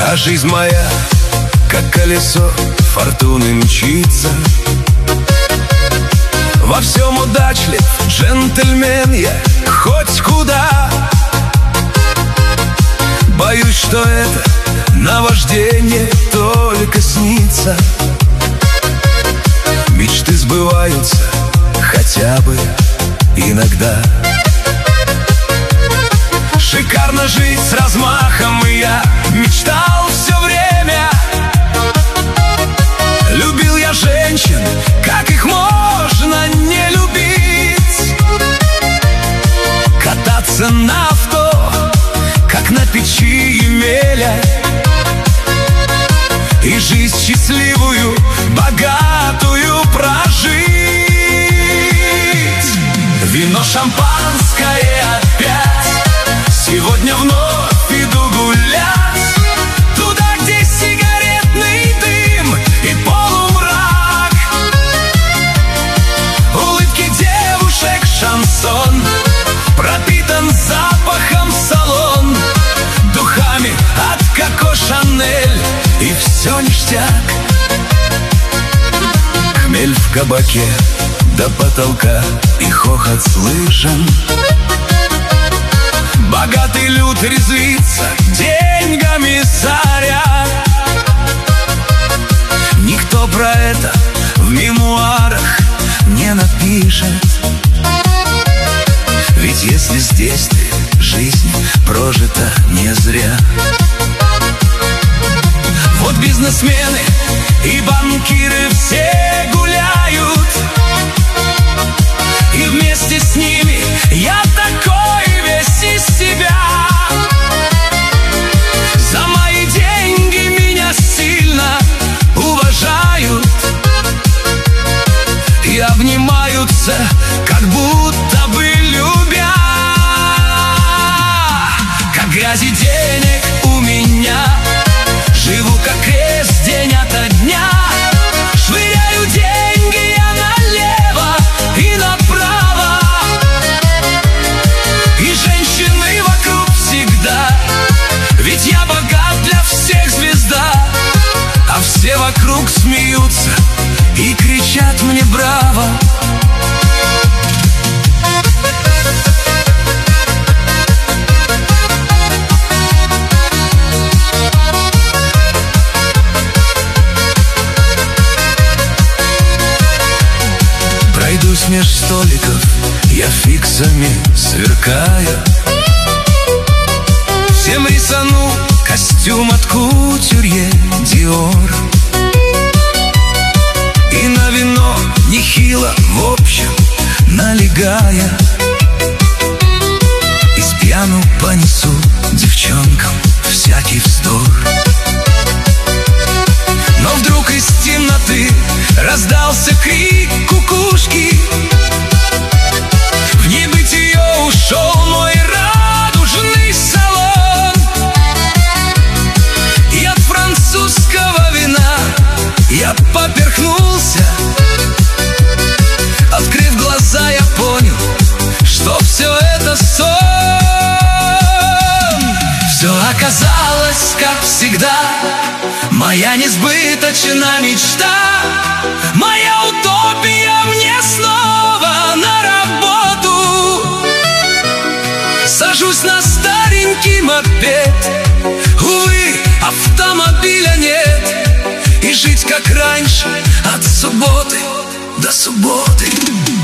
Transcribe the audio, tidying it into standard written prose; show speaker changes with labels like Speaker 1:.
Speaker 1: А жизнь моя, как колесо фортуны, мчится. Во всем удачлив, джентльмен я, хоть куда. Боюсь, что это наваждение только снится. Мечты сбываются хотя бы иногда. Шикарно жить с размахом, и я мечтал все время. Любил я женщин, как их можно не любить. Кататься на авто, как на печи Емеля. И жизнь счастливую, богатую прожить. Вино, шампанское опять. Сегодня вновь иду гулять туда, где сигаретный дым и полумрак. Улыбки девушек, шансон, пропитан запахом салон, духами от Коко Шанель, и все ништяк. Хмель в кабаке до потолка, и хохот слышен. Богатый люд резвится, деньгами сорят. Никто про это в мемуарах не напишет. Ведь если здесь ты, жизнь прожита не зря. Вот бизнесмены и банкиры все гуляют, и вместе с ними я такой весь из себя. За мои деньги меня сильно уважают и обнимаются, как будто бы любя. Как грязи денег у меня, живу как крест день ото дня. Швыряю деньги я налево и направо, и женщины вокруг всегда. Ведь я богат, для всех звезда. А все вокруг смеются и кричат мне браво. Пройдусь меж столиков, я фиксами сверкая. Всем рисану костюм от кутюрье Диор. И на вино нехило, в общем, налегая. И с пьяну понесу девчонкам всякий вздор. Но вдруг из темноты раздался крик кукушки. В небытие ушел мой радужный салон. И от французского вина я поперхнулся. Открыв глаза, я понял, что все это сон. Все оказалось, как всегда, моя несбыточная мечта. Моя утопия, мне снова на работу. Сажусь на старенький мопед. Увы, автомобиля нет. И жить как раньше, от субботы до субботы.